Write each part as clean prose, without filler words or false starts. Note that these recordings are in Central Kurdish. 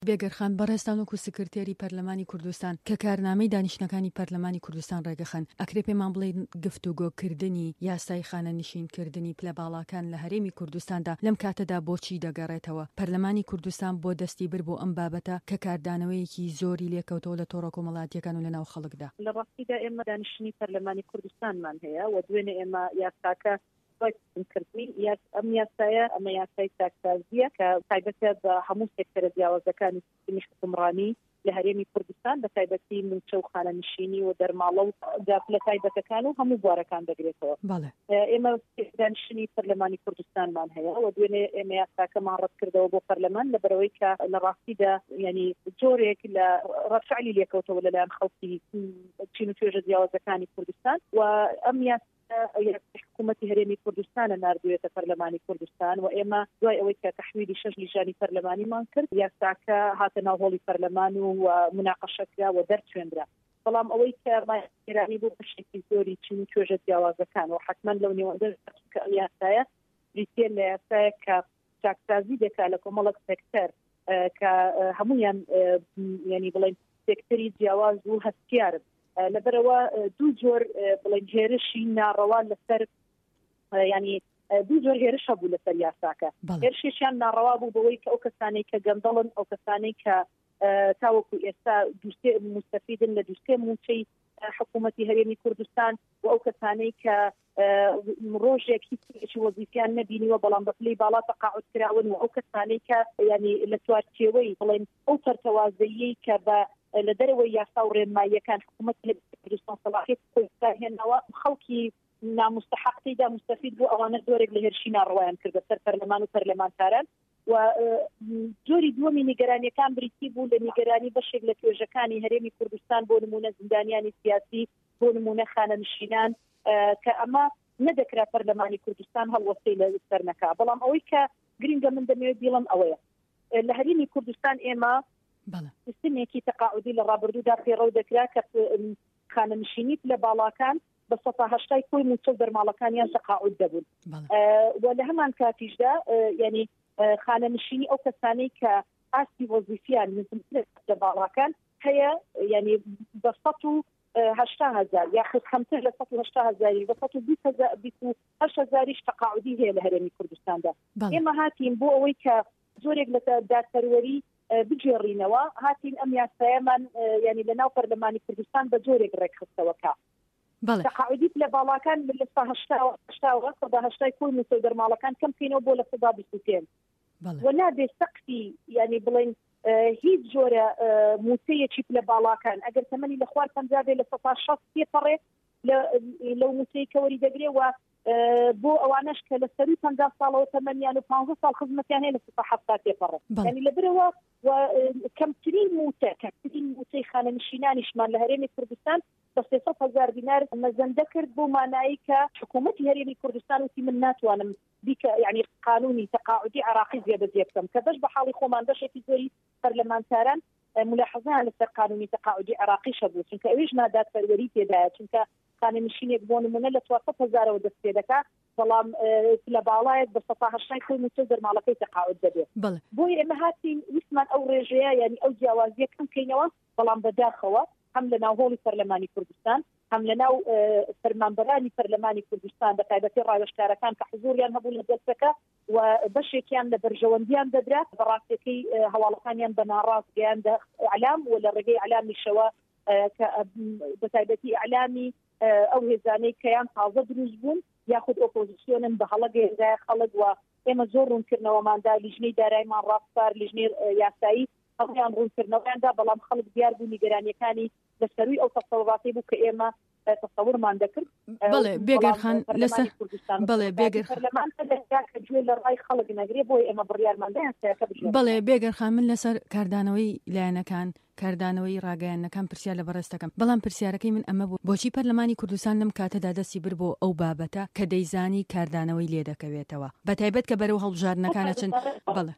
بێگەرخان بەڕێستانوەکو سکرتێری پەرلەمانی کوردستان کە کارنامەی دانیشتەکانی پەرلەمانی کوردستان ڕێگەخەن ئەکرێ پێمان بڵێن گفتوگۆکردنی یاسای خانەنشینکردنی پلە باڵاکان لە هەرێمی کوردستاندا لەم کاتەدا بۆچی دەگەڕێتەوە؟ پەرلەمانی کوردستان بۆ دەستی بر بۆ ئەم بابەتە کە کاردانەوەیەکی زۆری لێکەوتەوە لە تۆڕە کۆمەڵاتیەکان و لەناو خەڵکدا. لە ڕاستیدا ئێمە دانیشتنی پەرلەمانی کوردستانمان هەیە و دوێنێ ئێمە یاساکە کردنی ئەم یاسایە ئەمە یاسای تاکسازیە کە تایبەتە بە هەموو سێکتەرە جیاوازەکانی سیستمی حکومڕانی لە هەرێمی کوردستان بە تایبەتی موچە و خانەنشینی و دەرماڵە و داپلە تایبەتەکان و هەموو بوارەکان دەگرێتەوە. ئێمە دانیشتنی پەرلەمانی کوردستانمان هەیە و دوێنێ ئێمە یاساکەمان ڕەت کردەوە بۆ پەرلەمان لەبەرەوەی کە لە ڕاستیدا ینی جۆرێک لە ڕەفعلی لێکەوتەوە لەلایەن خەڵکی چین و توێژە جیاوازەکانی کوردستان و ئەم حکوومەتی هەرێمی کوردستانە ناردوێتە پەرلەمانی کوردستان و ئێمە دوای ئەوەی کە تەحویلی 6 لیژانی پەرلەمانیمان کرد یاساکە هاتە ناوهۆڵی پەرلەمان و مناقەشەکرا و دەرچوێنرا. بەڵام ئەوەی کە مایرانی بۆ بەشێکی زۆری چین و توێژە جیاوازەکان و حتمما لەو نێوەندە یاسایە بریتێ لە یاسایە کە چاکسازی دەکات لە کۆمەڵک سێکتەر کە هەمویان ینی بڵێن سێکتەری جیاواز و هەستیارن لەبەرەوە دوو جۆر بڵێن هێرشی ناڕەوا لەسەر ینی دوو جۆر هێرش هەبوو لەسەر یاساکە. هێرشیان ناڕەوا بوو بەوەی کە ئەو کەسانەی کە گەندەڵن ئەو کەسانەی کە تاوەکو ئێستا دووسێ مستەفیدن لە دووسێ موچەی حکوومەتی هەرێمی کوردستان و ئەو کەسانەی کە ڕۆژێک هیچ وەزیفیان نەبینیوە بەڵام بە پلەی باڵا تەقاعود کراون و ئەو کەسانەی کە ینی لە چوارچێوەی بڵێن ئەو تەرتەوازەیی کە بە لە دەرەوەی یاسا و ڕێنماییەکان حکوومەتی کوردستان سەلاحیەت هێناوە خەڵکی نامستحقیدا مستەفید بوو ئەوانە زۆرێک لە هێرشی ناڕەوایان کردە سەر پەرلەمان و پەرلەمانتاران و جۆری دووەمی نیگەرانیەکان بریتی بوو لە نیگەرانی بەشێک لە توێژەکانی هەرێمی کوردستان بۆ نمونە زیندانیانی سیاسی بۆ نمونە خانەنشینان کە ئەمە نەدەکرا پەرلەمانی کوردستان هەڵوەستەی لە سەر نەکا. بەڵام ئەوەی کە گرنگە من دەمەوێت بیڵم ئەوەیە لە هەرێمی کوردستان ئێمە سیستمێکی تەقاعودی لە ڕابردوودا پێڕەو دەکرا کە خانەنشینی لە باڵاکان بە 180 کۆی موچە دەرماڵەکانیان تەقاعود دەبوون و لە هەمان کاتیشدا ینی خانەنشینی ئەو کەسانەی کە ئاستی وەزیفیان لە باڵاکان هەیە ینی بە 180,000 یاخود کەمتر لە 180,000 بە 128,000 تەقاعودی هەیە لە هەرێمی کوردستاندا. ئێمە هاتین بۆ ئەوەی کە زۆرێک لە دادپەروەری بجێڕینەوە هاتین ئەم یاسایەمان ینی لە ناو پەرلەمانی کوردستان بە جۆرێک ڕێکخستەوەکە تەقاعودی لە باڵاکان لە 180 کۆی موچە دەرماڵەکان کەم بکەینەوە بۆ لە 125 و نابێ سەقفی ینی بڵێن هیچ جۆرە موچەیەکی لە باڵاکان ئەگەر تەمەنی لە خوار 50 بێ لە 160 تێپەڕێ لەو موچەی کە وەری دەگرێ و بۆ ئەوانەش کە لە سەری 50 ساڵەوە تەمەنیان و 15 ساڵ خزمەتیان هەیە لە 170 تێپەڕێ ینی لەبرەوە و کەمترین موچەی خانەنشینانیشمان لە هەرێمی کوردستان بە 300,000 دینار مەزەندە کرد بۆ مانایی کە حکوومەتی هەرێمی کوردستان وتی من ناتوانم بیکە ینی قانونی تەقاعودی عراقی جێبەجێ بکەم کە بەش بە حاڵی خۆمان بەشێکی زۆری پەرلەمانتاران ملاحظەیان لەسەر قانونی تەقاعودی عراقی شەبوو چونکە ئەویش نادادپەروەری تێدایە چونکە خانەنشینێک بۆ نمونە لە 400,000ەوە دەست پێ دەکات بەڵام لە باڵایەک بە 180 کۆی موچە دەرماڵەکەی تەقاعود دەبێت. بۆی ئێمە هاتین ویسمان ئەو ڕێژەیە ینی ئەو جیاوازیە کەم بکەینەوە بەڵام بەداخەوە هەم لە ناوهۆڵی پەرلەمانی کوردستان هەم لە ناو فەرمانبەرانی پەرلەمانی کوردستان بە تایبەتی ڕاوێژکارەکان کە حزوریان هەبوو لە دەستەکە و بەشێکیان لە بەرژەوەندیان دەدرا بەڕاستیەکەی هەواڵەکانیان بە ناڕاست گەیاندە ئیعلام و لە ڕێگەی ئیعلامیشەوە کە بە تایبەتی ئیعلامی ئەو هێزانەی کەیان تازە دروست بوون یاخود ئۆپۆزیسیۆنن بە هەڵە گەیاندای خەڵک و ئێمە زۆر ڕوونکردنەوەماندا لیژنەی داراییمان ڕاستکار لیژنەی یاسایی هەڵیان ڕوونکردنەوەیاندا بەڵام خەڵک دیار بوو نیگەرانیەکانی لەسەروی ئەو تەسەوڕاتی بوو کە ئێمە تەسەوڕمان دەکرد. بەڵێ بێگەرخان لەسەر بەڵێ بێگەرخان گوێ لە ڕای خەڵک نەگرێ بۆی ئێمە بڕیارماندایان بەڵێ بێگەرخان من لەسەر کاردانەوەی لایەنەکان کاردانەوەی ڕاگەیانەکان پرسیار لە بەڕێستەکەم بەڵام پرسیارەکەی من ئەمە بوو بۆچی پەرلەمانی کوردستان لەم کاتەدا دەستی بر بۆ ئەو بابەتە کە دەیزانی کاردانەوەی لێ دەکەوێتەوە بەتایبەت کە بەرەو هەڵبژاردنەکانە چن بەڵێ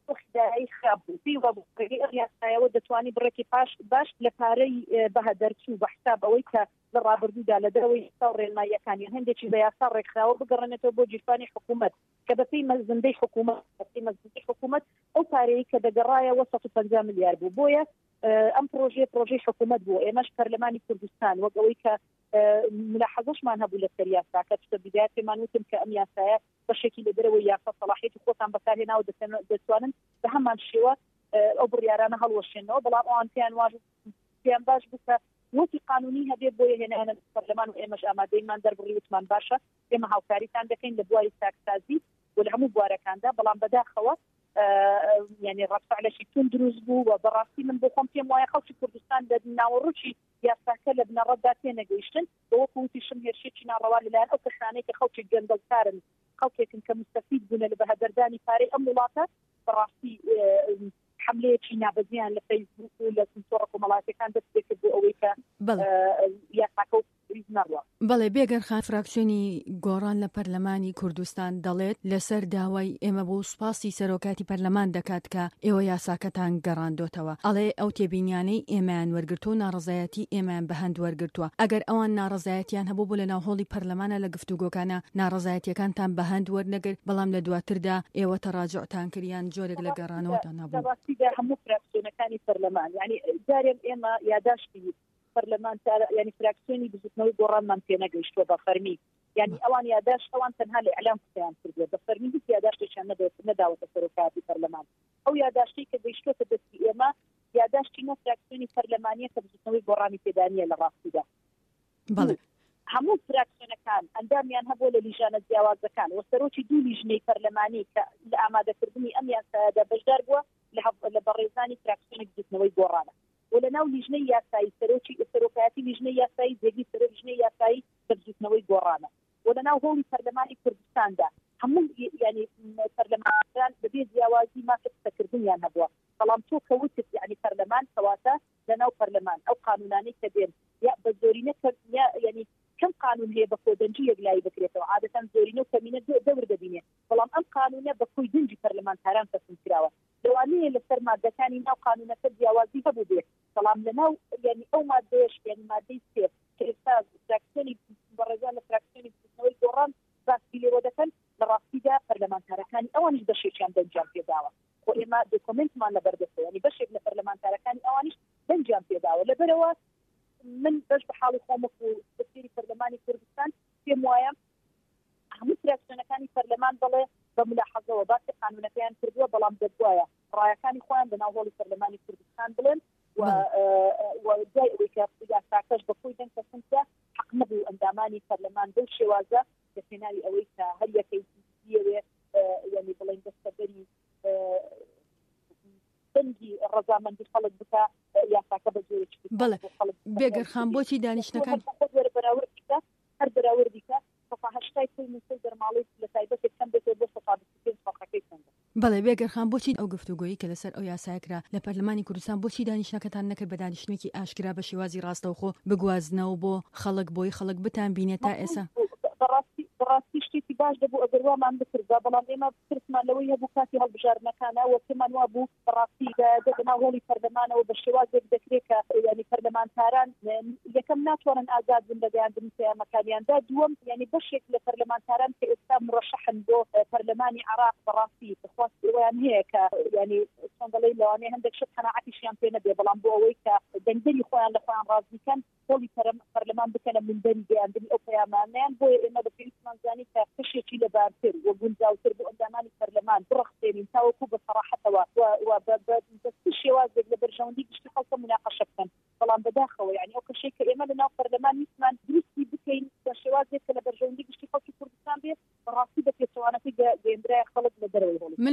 یاسایەوە دەتوانانی بڕێکی باش لە پارەی بەهەدەرچوو بە حساب ئەوەی کە لە ڕابردوودا لە دەرەوەی ڕێنماییەکانی هەندێکی بە یاسا ڕێکخراوە بگەڕێنێتەوە بۆ جیرفانی حکوومەت کە بەپێی مەزندەی حکوومەت ئەو پارەیە کە دەگەڕایەوە 150 میلیارد بوو بۆیە ئەم پرۆژەی حکوومەت بوو ئێمەش پەرلەمانی کوردستان وەک ئەوەی کە ملاحەزەشمان هەبوو لە سەر یاساکە بدایات پێمان وتم کە ئەم یاسایە بەشێکی لە دەرەوەی یاسا سەلاحیەتی خۆتان بەکارهێناوە دەتوانن بە هەمان شێوە ئەو بڕیارانە هەڵوەشێنەوە بەڵام ئەوان پێیان باش بکە وەکی قانونی هەبێت بۆ هێنانە پەرلەمان و ئێمەش ئامادەیمان دەربڕیوتمان باشە ئێمە هاوکاریتان دەکەین لە بواری تاکسازی و لە هەموو بوارەکاندا بەڵام بەداخەوە یعنی ڕەفعلەشی تون دروست بوو و بەڕاستی من بۆ خۆم پێم وایە خەڵکی کوردستان لە ناوەڕووکی یاساکە لە بنەڕەتدا تێنەگەیشتن بە وەکوتیشم هێرشێکی ناڕەوا لەلایەن ئەو کەسانەی کە خەڵکی گەندەڵکارن خەڵکێکن کە مستەفید بوون لە بەهەدەردانی پارەی ئەم وڵاتە بەڕاستی حملەیەکی نابەزیان لە فەیسبوک و لە سنسۆڕە کۆمەڵاتەکان دەست پێ کرد بۆ ئەوەی کە یاساکە بەڵێ بێگەرخان فراکسیۆنی گۆڕان لە پەرلەمانی کوردستان دەڵێت لەسەر داوای ئێمە بۆ سوپاسی سەرۆکاتی پەرلەمان دەکات کە ئێوە یاساکەتان گەڕاندۆتەوە ئەڵێ ئەو تێبینیانەی ئێمەیان وەرگرتو و ناڕزایەتی ئێمەیان بەهەند وەرگرتووە ئەگەر ئەوان ناڕزایەتیان هەبوو بۆ لە ناوهۆڵی پەرلەمانە لە گفتوگۆکانە ناڕزایەتیەکانتان بەهەند وەرنەگرت بەڵام لە دواتردا ئێوە تەڕاجعتان کردیان جۆرێک لە گەڕانەوەتان نەبوو هەموو فراکسیۆنەکانی پەرلەمان یعنی جارێک ئێمە یاداشتی پەرلەمان یعنی فراکسیۆنی بزوتنەوەی گۆڕانمان پێ نەگەیشتووە بە فەرمی یعنی ئەوان یاداش ئەوان تەنها لە ئەعلام قسەیان کردووە بە فەرمی هیچ یاداشتێکیان نەداوەتە سەرۆکاتی پەرلەمان ئەو یاداشتی کە گەیشتووەتە دەستی ئێمە یاداشتی نە فراکسیۆنی پەرلەمانیە کە بزوتنەوەی گۆڕانی پێدانیە لە ڕاستیدا هەموو فراکسیۆنەکان ئەندامیان هەبوو لە لیژانە جیاوازەکان و سەرۆکی دوو لیژنەی پەرلەمانی کە لە ئامادەکردنی ئەم یاسایەدا بەشدار بووە لە بەڕێزانی فراکسیۆنی بزوتنەوەی گۆڕانە و لە ناو لیژنەی یاسایی سەرۆکایەتی لیژنەی یاسایی جێگی سەر لیژنەی یاسایی بزوتنەوەی گۆڕانە و لە ناو هۆڵی پەرلەمانی کوردستاندا هەموو یعنی پەرلەمانیان بەبێ جیاوازی مافە قسەکردنیان هەبووە بەڵام تۆ کەوتت یعنی پەرلەمان کەواتە لە ناو پەرلەمان ئەو قانونانەی کە دێن یا بە زۆرینە یعنی کەم قانون هەیە بە کۆدەنجی یەکلایی بکرێتەوە عادەتەن زۆرینە و کەمینە دەور دەبینێ بەڵام ئەم قانونە بە کۆی دنجی پەرلەمانتاران تەسیم کراوە لەوانەیە لەسەر مادەکانی ناو قانونەکە جیاوازی هەبوو بێت بەڵام لەناو یعنی ئەو مادەیەش یعنی مادەی سێ کە ئێستا فراکسیۆنی بەڕێزان لە فراکسیۆنی بزوتنەوەی گۆڕان باسی لێوە دەکەن لە ڕاستیدا پەرلەمانتارەکانی ئەوانیش بەشێکیان دەنجام پێداوە و ئێمە دۆکۆمنتمان لەبەردەستەوە یعنی بەشێک لە پەرلەمانتارەکانی ئەوانیش دەنجام پێداوە لەبەرەوە من بەش بە حاڵی خۆمە و بەسیری پەرلەمانی کوردستان پێم وایە هەموو فراکسیۆنەکانی پەرلەمان بڵێ بە ملاحەزەوە باسی قانونەکەیان کردووە بەڵام دەبوایە ڕایەکانی خۆیان لە ناو هۆڵی پەرلەمانی کوردستان بڵێن و جای ئەوەی کە یاساکەش بە خۆی دەنگ کەسنکە حەق نەبوو ئەندامانی پەرلەمان بەو شێوازە کە پێناوی ئەوەی کە هەر یەکەی دیوێ یعنی بڵێن دەستەبەری دەنگی ڕەزامەندی خەڵک بکە یاساکە بە زۆرێکی بەڵێ بێگەرخان بۆچی دانیشتەکان هەر بەراوردیکە سەفا هەشتای کوی موسڵ دەرماڵی لە تایبەتێک کەم بێتەوە بۆ سەفا فەرقەکەی چەندە بەڵێ بێگەرخان بۆچی ئەو گفتوگۆیی کە لەسەر ئەو یاسایەکرا لە پەرلەمانی کوردستان بۆچی دانیشتەکەتان نەکرد بە دانیشتێکی ئاشکرا بە شێوازی ڕاستەوخۆ بگوازنەوە بۆ خەڵک بۆی خەڵک بتان بینێت تا ئێستا بەڕاستی شتێکی باش دەبوو ئەگەر وامان بکردا بەڵام ئێمە پرسمان لەوەی هەبوو کاتی هەڵبژاردنەکانە و پێمان وا بوو بەڕاستی بەناو هۆڵی پەرلەمانەوە بە شێوازێک دەکرێت کە یعنی پەرلەمانتاران یەکەم ناتوانن ئازاد بن لە گەیاندنی پەیامەکانیاندا دووەم یعنی بەشێک لە پەرلەمانتاران کە ئێستا مرەشەحن بۆ پەرلەمانی عراق بەڕاستی بخواست ئەویان هەیە کە یعنی چۆن دەڵێ لەوانەیە هەندێک شت قەناعەتیشیان پێ نەبێ بەڵام بۆ ئەوەی کە دەنگدەری خۆیان لە خۆیان ڕازی بکەن هۆڵی پەرلەمان بکەنە مندەری گەیاندنی ئەو پەیامانیان بۆیە ئێمە بە پێویستمان زانی کە کشێکی لە بارتر و گونجاوتر بۆ ئەندامانی پەرلەمان بڕەخسێنین تاوەکو بە سەراحەتەوە و بە شێوازێک لە بەرژەوەندی گشتی خەڵکە مناقەشە بکەن بەڵام بەداخەوە یعنی ئەو کشەی کە ئێمە لە ناو پەرلەمان ویستمان دروستی بکەین بە شێوازێک کە لە بەرژەوەندی گشتی خەڵکی کوردستان بێت بەڕاستی بە پێچەوانەکەی گەیەندرای خەڵک لە دەرەوەی هۆڵی من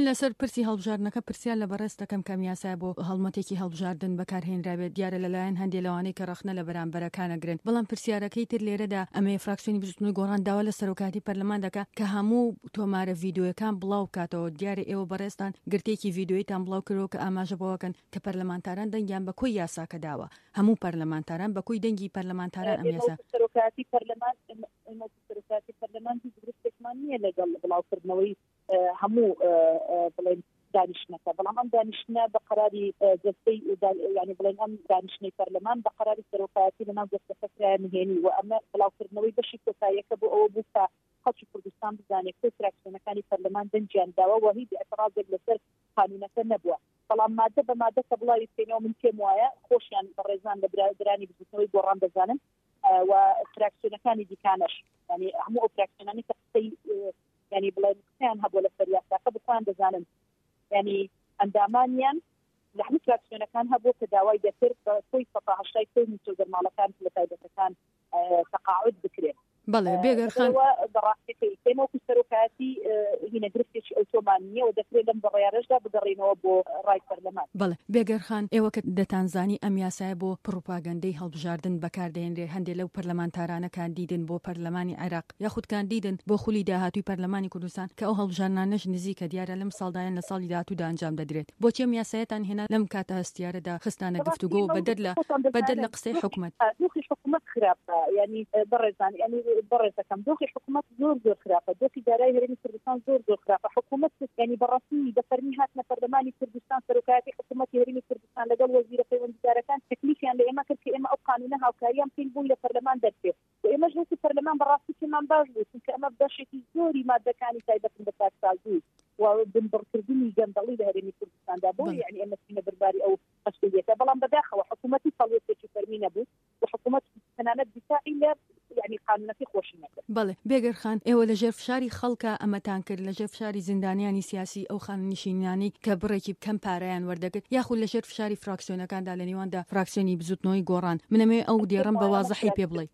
لەسەر پرسی هەڵبژاردنەکە پرسیار لە بەڕێز دەکەم کەم یاسای بۆ هەڵمەتێکی هەڵبژاردن بەکارهێنرابێت دیارە لەلایەن هەندێک لەوانەی کە ڕەخنە لە بەرامبەرەکانەگرن بەڵام پرسیارەکەی تر لێرەدا ئەمێ فراکسیۆنی بزوتنەوەی گۆڕان داوا لە سەرۆکاتی پەرلەمان دەکا کە هەموو تۆمارە ڤیدیۆیەکان بڵاو کاتەوە دیارە ئێوە بەڕێستان گرتێکی ڤیدیۆیتان بڵاو کردەوە کە ئاماژە بەوەکەن کە پەرلەمانتاران دەنگیان بە کۆی یاساکە داوە هەموو پەرلەمانتاران بە کۆی دەنگی پەرلەمانتاران ئەم یاسا سەرۆکاتی پەرلەمان سەرۆکاتی پەرلەمان هیچ گرفتێکمان نییە لەگەڵ بڵاوکردنەوەی هەموو بڵێن دانیشتنەکە بەڵام ئەم دانیشتنە بە قەراری جەستەی یعنی بڵێن ئەم دانیشتنەی پەرلەمان بە قەراری سەرۆکایەتی لەناو جەستەکە نهێنی و ئەمە بڵاوکردنەوەی بەشی کۆتاییەکە بۆ ئەوە بوو کە خەڵکی کوردستان بزانێت کە فراکسیۆنەکانی پەرلەمان دەنجیان داوە و هیچ ئەترازێک لەسەر قانونەکە نەبووە بەڵام مادە بە مادە کە بڵاوی بکەینەوە من پێم وایە خۆشیان بەڕێزان لە برانی بزوتنەوەی گۆڕان دەزانن و فراکسیۆنەکانی دیکانەش ینی هەموو ئەو فراکسیۆنانی کە قسەی ینی بڵێن قسەیان هەبووە لەسەر یاساکە بخوان دەزانن ینی ئەندامانیان لە هەموو فراکسیۆنەکان هەبوو کە داوای دەکرد بە کۆی سەفاهەشتای کۆی متۆدەرماڵەکان لە تایبەتەکان تەقاعد بکرێت بەڵێ بێگەرخان بەڕاستیەکەی ئێمەوەکو سەرۆکایەتی هینە گرفتێکی ئۆتۆمانیە و دەکرێت لەم بەڕێارەشدا بگەڕێنەوە بۆ ڕای پەرلەمان بەڵێ بێگەرخان ئێوە کە دەتانزانی ئەم یاسایە بۆ پروپاگەندەی هەڵبژاردن بەکاردێنرێ هەندێک لەو پەرلەمانتارانەکان دیدن بۆ پەرلەمانی عێراق یاخودکان دیدن بۆ خولی داهاتووی پەرلەمانی کوردستان کە ئەو هەڵبژاردنانەش نزیکە دیارە لەم ساڵدایان لە ساڵی داهاتوودا ئەنجام دەدرێت بۆچی ئەم یاسایەتان هێنا لەم کاتە هەستیارەدا خستانە گفتوگۆ بەدەر لە قسەی حکومەت دۆخی حکومەت خراپە ینی بەڕێزان ینی بەڕێزەکەم دۆخی حکومەت زۆر خراپە دۆخی دارایی هەرێمی کوردستان زۆر خراپە حکومەت ینی بەڕاستی بەفەرمی هاتنە پەرلەمانی کوردستان سەرۆکایەتی حکومەتی هەرێمی کوردستان لەگەڵ وەزیرە پەیوەندیدارەکان تەکلیفیان لە ئێمە کرد کە ئێمە ئەو قانونە هاوکاریان پێی بووی لە پەرلەمان دەرچێت و ئێمەش هەستی پەرلەمان بەڕاستی پێمان باش بوو چونکە ئەمە بەشێکی زۆری مادەکانی تایبەتن بە کارسازی و بنبڕکردنی گەندەڵی لە هەرێمی کوردستاندا بۆ یعنی ئێمە چینە بەرباری ئەو مەسئولیەتە بەڵام بەداخەوە حکومەتی سەڵوێتێکی فەرمی نەبوو و حکومەت تەنانەت دیفاعی لە یعنی قانونەتی خۆشی نەکرد بەڵێ بێگەرخان ئێوە لەژێر فشاری خەڵکە ئەمەتان کرد لەژێر فشاری زیندانیانی سیاسی ئەو خاننشینانی کە بڕێکی بکەم پارەیان وەردەگرت یاخود لەژێر فشاری فراکسیۆنەکاندا لە نێواندا فراکسیۆنی بزوتنەوەی گۆڕان منەمێ ئەو دێڕم بە وازەحی پێ بڵێ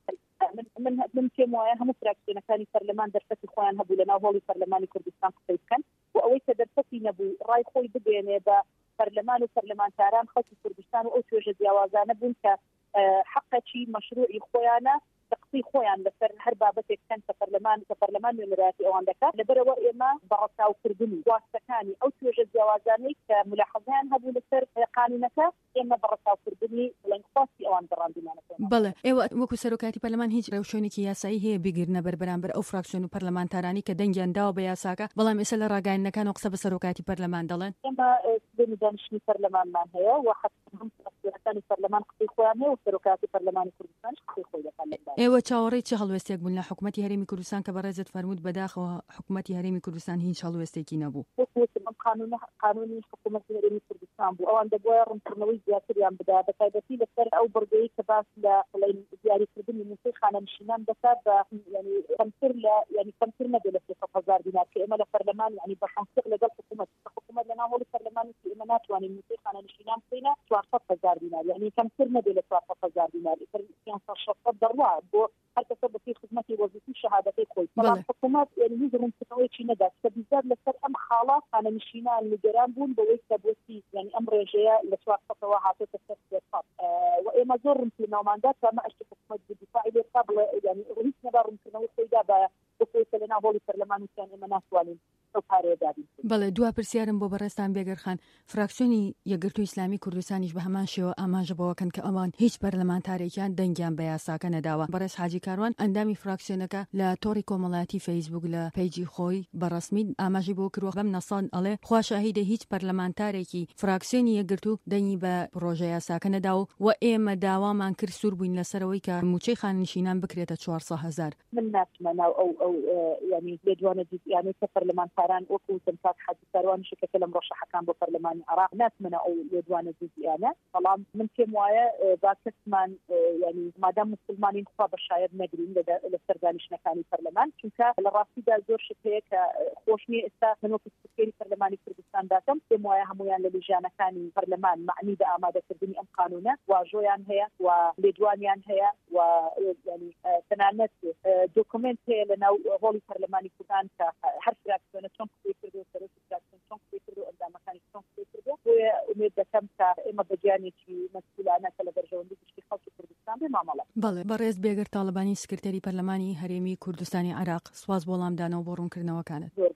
من پێم وایە هەموو فراکسیۆنەکانی پەرلەمان دەرفەتی خۆیان هەبوو لەناو هۆڵی پەرلەمانی کوردستان قسەی بکەن و ئەوەی کە دەرفەتی نەبوو ڕای خۆی بگەێنێ بە پەرلەمان و پەرلەمانتاران خەڵکی کوردستان و ئەو توێژە جیاوازانە بوون کە حقەکی مەشروعی خۆیانە تقصي خويا لسر هر بابتك كان كبرلمان نوێنەرایەتی ئەوان دەکات لەبەرەوە ئێمە بەڕەچاوکردنی واستەکانی ئەو توێژە جیاوازانەی کە ملاحەزەیان هەبوو لەسەر قانونەکە ئێمە بەڕەچاوکردنی بڵێنخواستی ئەوان دەڕاندینانەکەن. بەڵێ ئێوە وەکو سەرۆکاتی پەرلەمان هیچ ڕێوشێنێکی یاسایی هەیە بگرنە بەرامبەر ئەو فراکسیۆن و پەرلەمانتارانی کە دەنگیان داوە بە یاساکە بەڵام ئێستا لە ڕاگەیاندنەکان و قسە بە سەرۆکاتی پەرلەمان دەڵێن ئێمە سبەی دانیشتنی پەرلەمانمان هەیە و حەقیقەتانی پەرلەمان قسەی خۆیان هەیە و سەرۆکاتی پەرلەمانی کوردستان قسەی خۆی دەکات. ئێوە چاوەڕێی چه هەڵوێستێک بوون لە حکوومەتی هەرێمی کوردستان کە بەڕێزت فەرمووت بەداخەوە حکوومەتی هەرێمی کوردستان هیچ هەڵوێستێکی نەبوو؟ قانونی حکوومەتی هەرێمی کوردستان بوو ئەوان دەبووە ڕوونکردنەوەی زیاتریان بدا بەتایبەتی لەسەر ئەو بڕگەی کە باس لە دیاریکردنی موسەی خانەنشینان دەکات بە ینی کەمتر نەبێت لە 300,000 دینار کە ئێمە لە پەرلەمان ینی بەخەمسەر لەگەڵ حکوومەت لەناو هۆڵی پەرلەمانی ئێمە ناتوانین موسەی خانەنشینان بکەینە 400,000 دینار یعنی کەمتر نەبێت لە 400,000 دینار دەڕوا بۆ هەر کەسە بەپێی خزمەتی وەزیفی شەهادەتەی خۆی بەڵام حکوومەت یعنی هیچ ڕوونکردنەوەیکی نەدات کە بیزار لەسەر ئەم خاڵە خانەنشینان نیگەران بوون بەوەی کە بۆچی یعنی ئەم ڕێژەیە لە 400ەوە هاتۆتە سەر 300 و ئێمە زۆر ڕوونکردنەوەماندا کە ئەمە ئەشتی حکوومەت دیفاعی لێ بکات بڵێ یعنی ڕوونی نەبا ڕوونکردنەوەی خۆیدا بە بۆی کە لەناو هۆڵی پەرلەمانیان ئێمە ناتوانین ئەو پارەیە دابین. بەڵێ دوا پرسیارم بۆ بەڕێستان بێگەرخان فراکسیۆنی یەکگرتووی ئیسلامی کوردستانیش بە هەمان شێوە ئاماژە بەوەکەن کە ئەوان هیچ پەرلەمانتارێکیان دەنگیان بە یاساکە نەداوە. بەڕێز حاجی کاروان ئەندامی فراکسیۆنەکە لە تۆڕی کۆمەڵایەتی فەیسبوک لە پیجی خۆی بەڕسمی ئاماژی بۆ کردووە بەم نەسان ئەڵێ خوا شاهیدە هیچ پەرلەمانتارێکی فراکسیۆنی یەکگرتوو دەنگی بە پرۆژە یاساکە نەداوە و ئێمە داوامان کرد سوور بووین لەسەرەوەی کە موچەی خاننشینان بکرێتە 400,000. من ناتمناو ئەو ینی لێدوانە دیزیانەی کە پەرلەمانتاران وەکو دەمسات حاجی کاروانی شکەکە لە مڕەشەحەکان بۆ پەرلەمانی عێراق ناتمنە ئەو لێدوانە دیزیانە بەڵام من پێم وایە با کەسمان ینی مادام مسلمانین خوا بە شاید نەگرین لەسەر دانیشتنەکانی پەرلەمان چونکە لە ڕاستیدا زۆر شت هەیە کە خۆش نییە ئێستا من وەکو سپیکەری پەرلەمانی کوردستان داکەم پێم وایە هەمویان لە لیژانەکانی پەرلەمان معنی بە ئامادەکردنی ئەم قانونە واژۆیان هەیە و لێدوانیان هەیە و ینی تەنانەت دۆکومنت هەیە لەناو هۆڵی پەرلەمانی کوردستان کە هەر فراکسیۆنە چۆن قسەی کردو سەرۆکی فراکسیۆن چۆن قسەی امید دەکەم کە ئێمە بەجیانێکی مەسئولانە کە لە بەرژەوەندی گشتی خەڵکی کوردستان بێ مامەڵە. بەڵێ بەڕێز بێگەر تاڵبانی سکرتێری پەرلەمانی هەرێمی کوردستانی عێراق سواز بۆ وەڵامدانەوە بۆ ڕوونکردنەوەکانت.